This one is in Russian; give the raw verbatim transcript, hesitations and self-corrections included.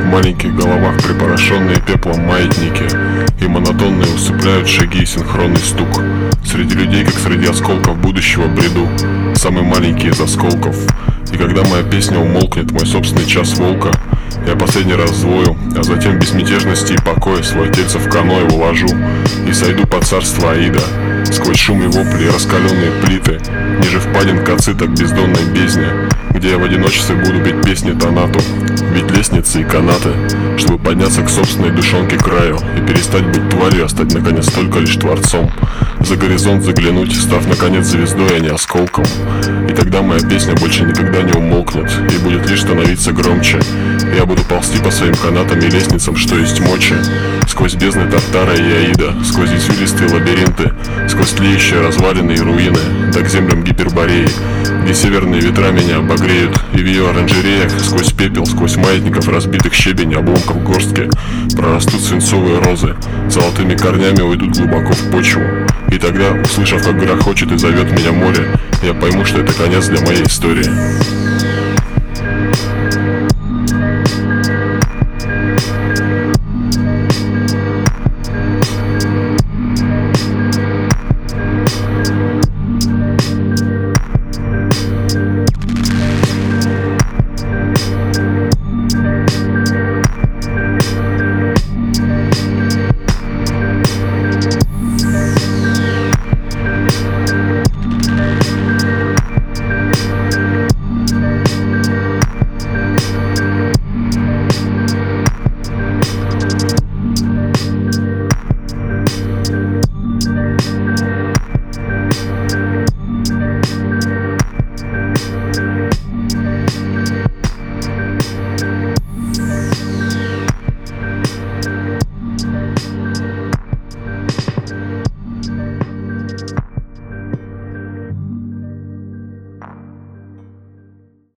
маленьких головах припорошенные пеплом маятники, и монотонные усыпляют шаги и синхронный стук. Среди людей, как среди осколков будущего, бреду, самый маленький из осколков. И когда моя песня умолкнет, мой собственный час волка, я последний раз взвою, а затем в безмятежности и покое свое тельце в каноэ уложу и сойду по царству Аида, сквозь шум и вопли и раскаленные плиты, ниже впадин Кацита к бездонной бездне, где я в одиночестве буду петь песни Танату. Ведь лестницы и канаты, чтобы подняться к собственной душонке краю и перестать быть тварью, а стать наконец только лишь творцом. За горизонт заглянуть, став наконец звездой, а не осколком. И тогда моя песня больше никогда не умолкнет и будет лишь становиться громче. Я буду ползти по своим канатам и лестницам, что есть мочи, сквозь бездны Тартара и Аида, сквозь извилистые лабиринты, сквозь тлеющие развалины и руины, да к землям Гипербореи, где северные ветра меня обогреют, и в ее оранжереях, сквозь пепел, сквозь маятников разбитых щебень, обломков горстки, прорастут свинцовые розы, золотыми корнями уйдут глубоко в почву. И тогда, услышав, как грохочет и зовет меня море, я пойму, что это конец для моей истории.